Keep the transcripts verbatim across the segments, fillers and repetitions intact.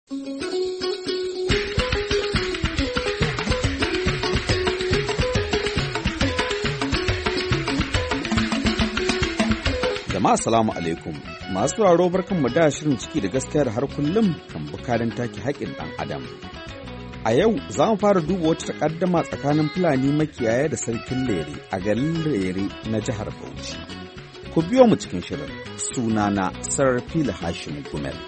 Jama'a salamu alaikum. Masu sauraro barkanmu da shirin ciki da gaskiya da har kullum kan bukarin take haƙƙin ɗan adam. A yau za mu fara duba wata takaddama tsakanin Fulani makiyaya da sarkin Lere a garin Lere na jihar Bauchi. Ku biyo mu cikin shirin. Sunana Sarfila Hashim Gumel.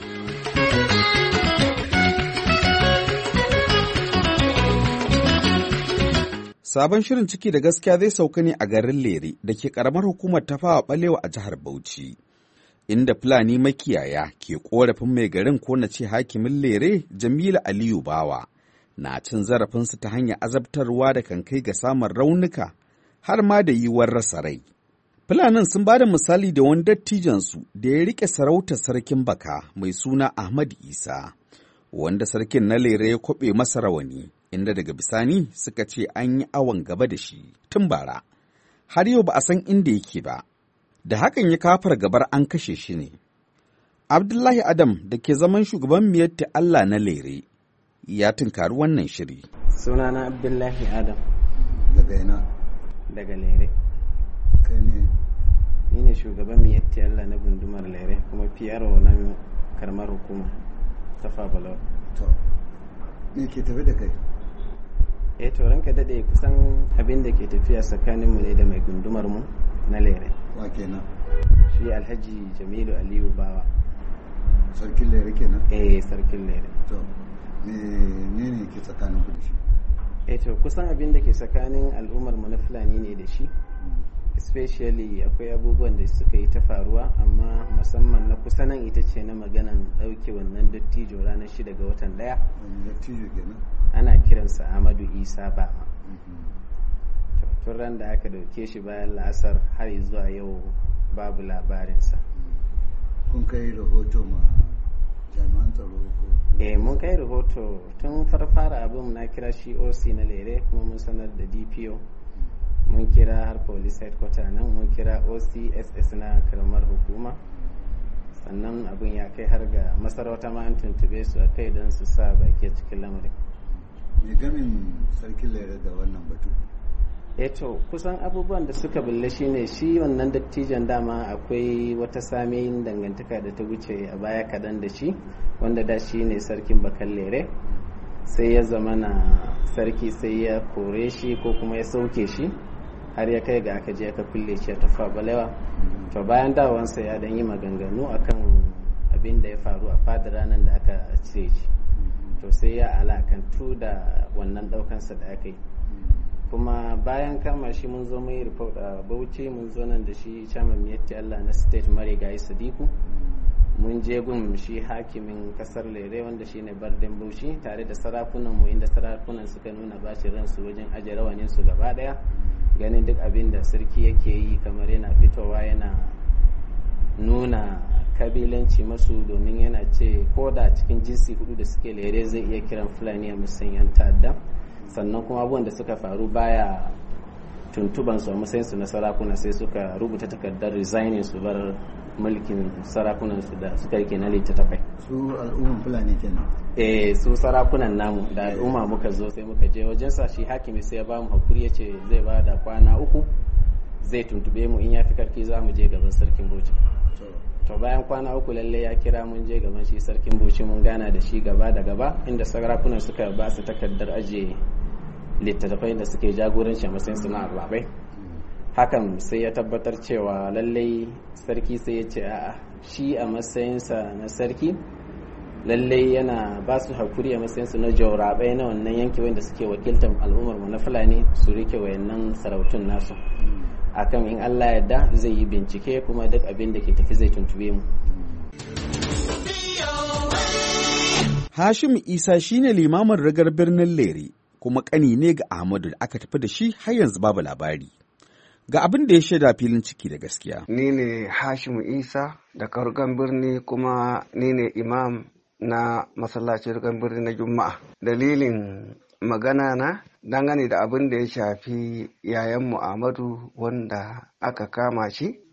Sabon shirin ciki da gaskiya zai sauka ne a garin Lere da ke ƙaramar hukumar Tafawa Ɓalewa a jihar Bauchi, inda Fulani makiyaya ke ƙorafin mai garin ko na ce hakimin Lere Jamilu Aliyu Bawa na cin zarafinsu ta hanyar azabtarwa da kan kai ga samun raunuka har ma da yiwuwar rasa rai. Fulanin sun ba da misali da wani dattijansu da ya riƙe sarautar sarkin baka mai suna Ahmad Isa, wanda sarkin na Lere ya kwaɓe masa rawani. Inda daga bisani suka ce an yi awon gaba da shi tun bara, har yau ba a san inda yake ba, da hakan ya kafar gabar an kashe shi ne. Abdullahi Adam da ke zaman shugaban Miyatti Allah na Lere ya tunkari wannan shiri. Sunana Abdullahi Adam. Daga ina? Daga Lere. Kai ne? Ni ne shugaban Miyatti Allah na gundumar Lere kuma P R O na karamar hukuma Tafawa Ɓalewa. To, me ke tafi da kai? eh to ranka dade kusan abin da ke tafiya tsakanin mu ne da mai gundumar mu na Lere. Wa kenan? Shi Alhaji Jamilu Aliyu Bawa. Sarkin Lere kenan? Eh sarkin Lere. To me ne ne ke tsakanin ku da shi? eh to kusan abin da ke tsakanin al'ummar mu na Fulani ne da shi. Especially akwai abubuwan da suka yi ta faruwa, amma musamman na kusa nan ita ce na maganan ɗauke wannan dattijo ranar shida ga watan ɗaya. Wani dattijo kenan? Ana kiransa Ahmadu Isa Bama. Tun ran da aka dauke shi bayan la'asar har zuwa yau babu labarinsa. Kun kai rahoto ma jami'an tsaro ko? Eh mun kai rahoto tun farfara abin na kira shi O C na Lere kuma mun sanar da D P O. Mun kira har police headquarter nan, mun kira O C S S na karamar hukuma. Sannan abin ya kai har ga masarauta ma an tuntube su a kai don su sa baki a cikin lamarin. Me gamin sarkin Lere da wannan batu? Eto kusan abubuwan da suka bulle shi ne shi wannan dattijan dama akwai wata samiyin dangantaka da ta wuce a baya kaɗan da shi, wanda da shi ne sarkin bakan Lere, sai ya zama na sarki sai ya kore shi ko kuma ya sauke shi har ya kai ga aka je aka kulle shi a Tafawa Ɓalewa. To bayan dawansa ya dan yi maganganu akan abin da ya faru a fadar ranar da aka cire shi, to sai ya alakantu da wannan daukansa da aka yi. Kuma bayan kama shi mun zo mun yi report a Bauchi, mun zo nan da shi chairman Miyatti Allah na state Marigayi Sadiku, mun je gun shi hakimin kasar Lere wanda shine Barden Bauchi tare da sarakunan mu, inda sarakunan suka nuna bacin ransu wajen aje rawanin su gaba daya, ganin duk abin da sarki yake yi kamar yana fitowa yana nuna kabilanci masu, domin yana ce ko da cikin jinsi hudu da suke Lere zai iya kiran Fulani a matsayin yan ta'adda. Sannan kuma abubuwan da suka faru baya tuntuban su a matsayin su na sarakuna, sai suka rubuta takardar resigning su bar mulkin sarakunan su da suka rike na littattafai. Su al'umman Fulani kenan? Eh su sarakunan namu da al'umma muka zo sai muka je wajen sa, shi hakimi sai ya ba mu hakuri, ya ce zai ba da kwana uku zai tuntube mu, in ya fi karfi za mu je gaban sarkin Bauchi. To bayan kwana uku lalle ya kira mun je gaban shi sarkin Bauchi, mun gana da shi gaba da gaba, inda sarakunan suka ba su takardar ajiye littattafai da suke jagoranci a matsayin suna ababai. Hakan sai ya tabbatar cewa lallai sarki sai ya ce a'a shi a matsayinsa na sarki lallai yana ba su hakuri a matsayinsu na jaurabai na wannan yanki wanda suke wakiltar al'ummar mu na Fulani su rike wayannan sarautun nasu, akan in Allah yadda zai yi bincike kuma duk abin da ke tafi zai tuntube mu. Hashim Isa shine limamin ragar birnin Lere kuma ƙani ne ga Ahmadu da aka tafi da shi har yanzu babu labari. Ga abin da ya shaida filin ciki da gaskiya. Ni ne Hashim Isa da rugan birni, kuma ni ne imam na masallacin rugan birni na Juma'a. Dalilin magana na dangane da abin da ya shafi yayanmu Ahmadu wanda aka kama shi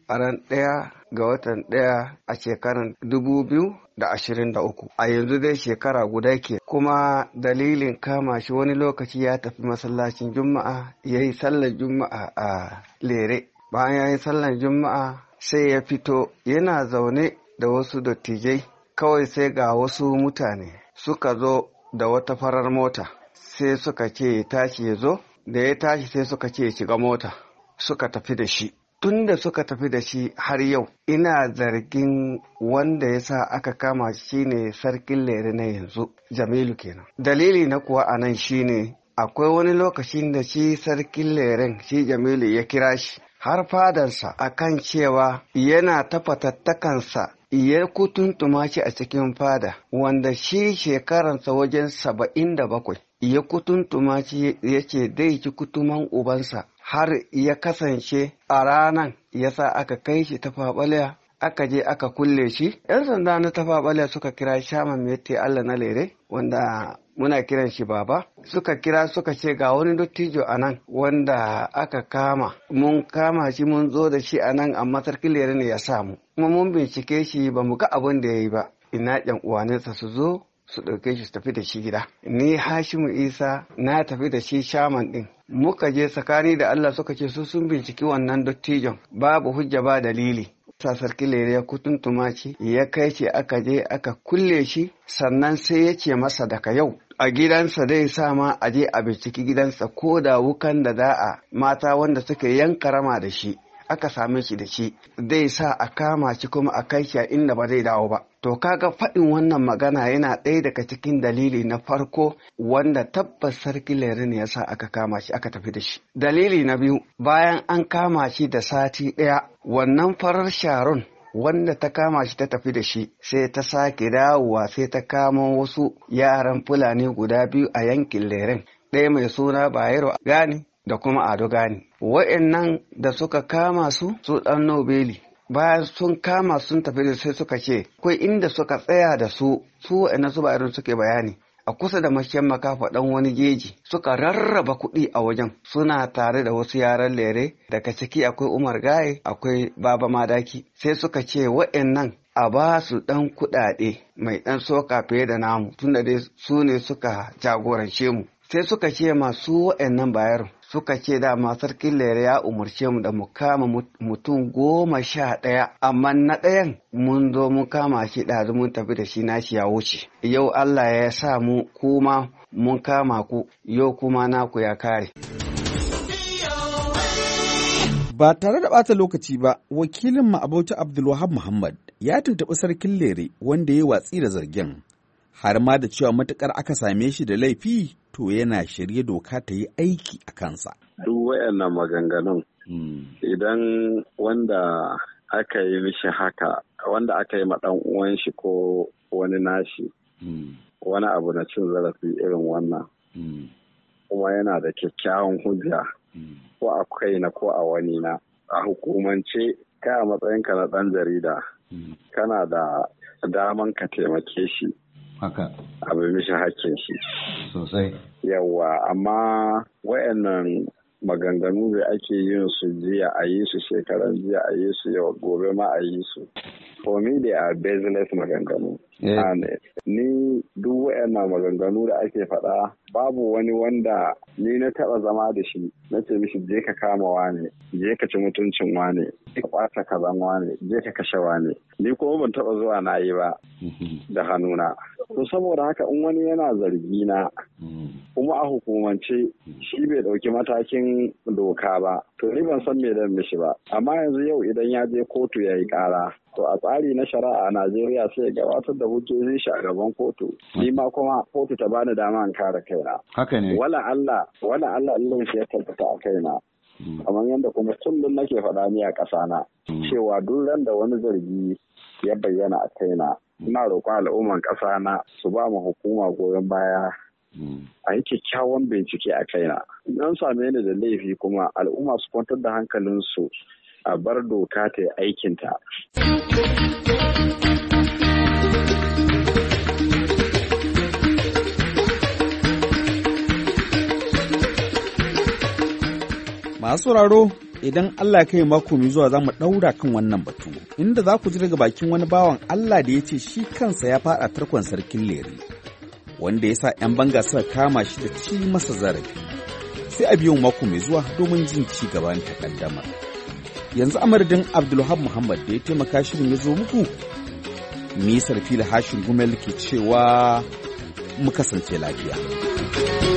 a ran ɗaya ga watan ɗaya a shekarar dubu biyu da ashirin da uku. A yanzu dai shekara guda ke, kuma dalilin kama shi wani lokaci ya tafi masallacin Juma'a ya yi sallar Juma'a a Lere. Bayan ya yi sallar Juma'a sai ya fito yana zaune da wasu dattijai, kawai sai ga wasu mutane suka zo da wata farar mota, sai suka ce ya tashi ya zo, da ya tashi sai suka ce ya shiga mota, suka tafi da shi. Tun da suka tafi da shi har yau, ina zargin wanda ya sa aka kama shi ne sarkin Lere na yanzu, Jamilu kenan. Dalili na kuwa a nan shi ne, akwai wani lokacin da shi sarkin Leren, shi Jamilu ya kira shi har fadarsa akan cewa yana ta fatattakansa ya kutuntuma shi a cikin fada, wanda shi shekaransa wajen saba'in da bakwai. Ya kutuntuma shi ya ce dai ki kutuman ubansa, har ya kasance a ranan ya sa aka kai shi ta faɓalya, aka je aka kulle shi. ‘Yan sanda na ta faɓalya suka kira Shaman Mete Allah na Lere, wanda muna kiran shi baba, suka kira suka ce ga wani dottijo a nan wanda aka kama, mun kama shi mun zo da shi a nan amma sarkin Lere ne ya samu, kuma mun bincike shi ba mu ga abin da ya yi ba. Ina ƴan uwaninsa su zo su ɗauke shi su tafi da shi gida. Ni Hashimu Isa na tafi da shi Shaman ɗin. Muka je tsakani da Allah suka ce su sun binciki wannan dottijon, babu hujja ba dalili. Sa sarki Lere ya kutuntuma shi, ya kai shi aka je aka kulle shi, sannan sai ya ce masa daga yau a gidansa dai sa ma a je a binciki gidansa ko da wukan da za a mata wanda suka yanka rama da shi aka same shi da shi, zai sa a kama shi kuma a kai shi a inda ba zai dawo ba. To kaga faɗin wannan magana yana ɗaya daga cikin dalili na farko wanda tabbas sarki Lere ne yasa aka kama shi aka tafi da shi. Dalili na biyu, bayan an kama shi da sati ɗaya, wannan farar Sharon wanda ta kama shi ta tafi da shi sai ta sake dawowa sai ta kama wasu yaran Fulani guda biyu a yankin Leren, ɗaya mai suna Bayero Gani da kuma Ado Gani. Wa'annan da suka kama su su ɗan Nobeli, bayan sun kama sun tafi da sai suka ce akwai inda suka tsaya da su su wa'annan su Bayero suke bayani a kusa da mashiyan makafa ɗan wani jeji, suka rarraba kuɗi a wajen suna tare da wasu yaran Lere, daga ciki akwai Umar Gaye akwai Baba Madaki. Sai suka ce wa'annan a ba su ɗan kuɗaɗe mai ɗan soka fiye da namu tunda dai su ne suka jagorance mu. Sai suka ce masu wa'annan Bayero suka ce dama sarkin Lere ya umarce mu da mu kama mutum goma sha ɗaya, amma na ɗayan mun zo mun kama shi ɗazu mun tafi da shi nashi ya wuce. Yau Allah ya sa mu kuma mun kama ku, yau kuma naku ya kare. Ba tare da ɓata lokaci ba, wakilin mu Abauci Abdulwahab Muhammad ya tuntuɓi sarkin Lere wanda ya yi watsi da zargin, har ma da cewa matukar aka same shi da laifi to yana shirye doka ta yi aiki a kansa. Duk wayannan maganganun idan wanda aka yi mishi haka, wanda aka yi ma ɗan uwan shi ko wani nashi wani abu na cin zarafi irin wannan, kuma yana da kyakkyawan hujja ko a kaina ko a wani na, a hukumance kai a matsayinka na ɗan jarida kana da daman ka taimake shi haka abin mishi hakkin shi sosai. Yawwa, amma wayannan maganganu da ake yin su jiya a yi su shekaran jiya a yi su yau gobe ma a yi su, for me they are baseless maganganu. Yeah. Ni duk wayannan maganganu da ake faɗa babu wani wanda ni na taɓa zama da shi na ce mishi je ka kama wane, je ka ci mutuncin wane, ka ɓata kazan wane, je ka kashe wane. Ni kuma ban taɓa zuwa na yi ba da hannuna. To saboda haka in wani yana zargi na kuma a hukumance shi bai ɗauki matakin doka ba, to ni ban san me dan mishi ba. Amma yanzu yau idan ya je kotu ya yi ƙara, to a tsari na shari'a a Najeriya sai ya gabatar da hujjojin shi a gaban kotu. Ni ma kuma kotu ta bani dama in kare kaina. Haka ne. Wala Allah, wala Allah Allah shi ya tabbata a kaina. Kamar yadda kuma kullum nake faɗa ni a ƙasa na cewa duk ran da wani zargi ya bayyana a kaina, ina roƙon al'umman ƙasa na su ba mu hukuma goyon baya a yi kyakkyawan bincike a kaina. An same ni da laifi kuma al'umma su kwantar da hankalinsu a bar doka ta yi aikinta. Masu sauraro, idan Allah ya kai mako mai zuwa za mu ɗaura kan wannan batu, inda za ku ji daga bakin wani bawan Allah da ya ce shi kansa ya faɗa tarkon sarkin Lere, wanda ya sa ‘yan banga suka kama shi da ci masa zarafi. Sai a biyo mako mai zuwa domin jin ci gaban takaddama. Yanzu a madadin Abdulwahab Muhammad da ya taimaka shirin ya zo muku, ni Sarfila Hashin Gumel ke cewa mu kasance lafiya.